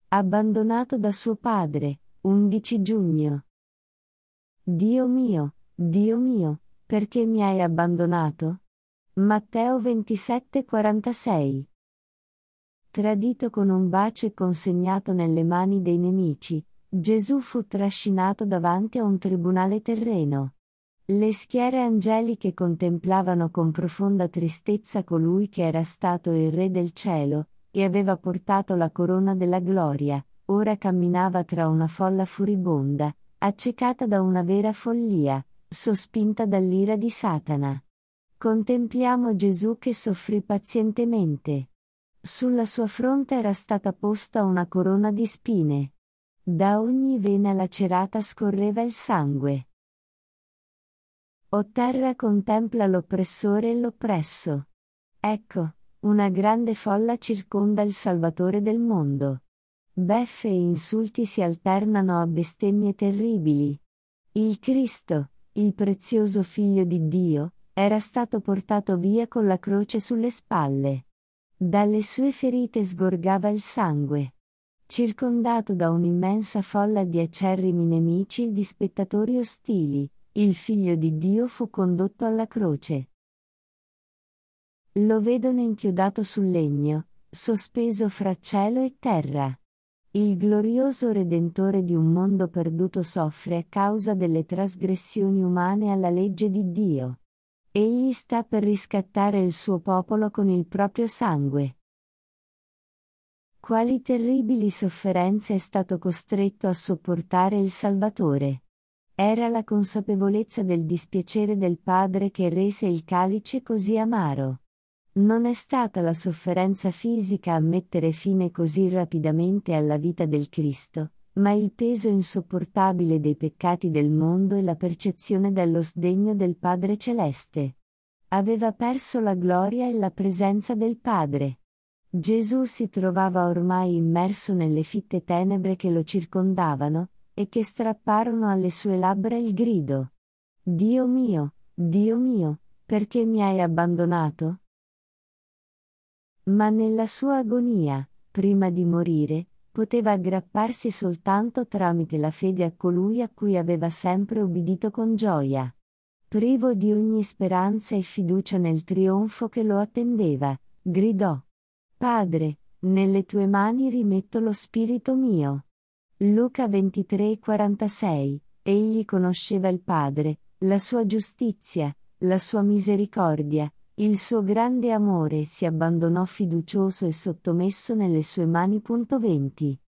Abbandonato da suo padre, 11 giugno. Dio mio, perché mi hai abbandonato? Matteo 27,46. Tradito con un bacio e consegnato nelle mani dei nemici, Gesù fu trascinato davanti a un tribunale terreno. Le schiere angeliche contemplavano con profonda tristezza colui che era stato il Re del cielo, e aveva portato la corona della gloria. Ora camminava tra una folla furibonda, accecata da una vera follia, sospinta dall'ira di Satana. Contempliamo Gesù che soffrì pazientemente. Sulla sua fronte era stata posta una corona di spine. Da ogni vena lacerata scorreva il sangue. O terra, contempla l'oppressore e l'oppresso. Ecco, una grande folla circonda il Salvatore del mondo. Beffe e insulti si alternano a bestemmie terribili. Il Cristo, il prezioso Figlio di Dio, era stato portato via con la croce sulle spalle. Dalle sue ferite sgorgava il sangue. Circondato da un'immensa folla di acerrimi nemici e di spettatori ostili, il Figlio di Dio fu condotto alla croce. Lo vedono inchiodato sul legno, sospeso fra cielo e terra. Il glorioso Redentore di un mondo perduto soffre a causa delle trasgressioni umane alla legge di Dio. Egli sta per riscattare il suo popolo con il proprio sangue. Quali terribili sofferenze è stato costretto a sopportare il Salvatore? Era la consapevolezza del dispiacere del Padre che rese il calice così amaro. Non è stata la sofferenza fisica a mettere fine così rapidamente alla vita del Cristo, ma il peso insopportabile dei peccati del mondo e la percezione dello sdegno del Padre Celeste. Aveva perso la gloria e la presenza del Padre. Gesù si trovava ormai immerso nelle fitte tenebre che lo circondavano, e che strapparono alle sue labbra il grido: Dio mio, perché mi hai abbandonato? Ma nella sua agonia, prima di morire, poteva aggrapparsi soltanto tramite la fede a colui a cui aveva sempre ubbidito con gioia. Privo di ogni speranza e fiducia nel trionfo che lo attendeva, gridò: Padre, nelle tue mani rimetto lo spirito mio. Luca 23,46. Egli conosceva il Padre, la sua giustizia, la sua misericordia, il suo grande amore, si abbandonò fiducioso e sottomesso nelle sue mani. 20.